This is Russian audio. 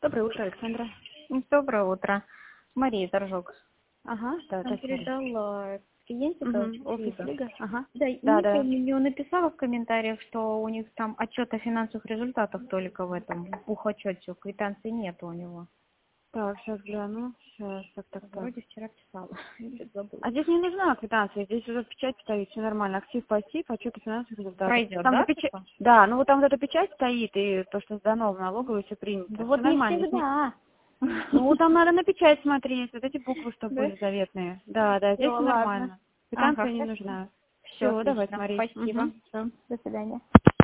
Доброе утро, Александра. Доброе утро. Мария Торжок. Ага, да, Там да, смотри. передала клиентика Офис Лига. Лига, ага. Да, Да, не да. помню, написала в комментариях, что у них там отчет о финансовых результатах только в этом бухучете, квитанции нет у него. Так, сейчас гляну. Сейчас, так. Вроде вчера писала, я что-то забыла. А здесь не нужна квитанция, здесь уже печать стоит, все нормально. Актив, пассив, отчет о финансовых результатах. Пройдет, Там да, же печать, типа? да, ну вот там вот эта печать стоит, и то, что сдано в налоговую, все принято. Да Все вот не нормально. всегда. Ну, там надо на печать смотреть, вот эти буквы, что Да? были заветные. Да, Все, здесь все ладно. нормально. Ага, Квитанция не хорошо. нужна. Все, Все, давай, отлично. смотри. Спасибо. Все, до свидания.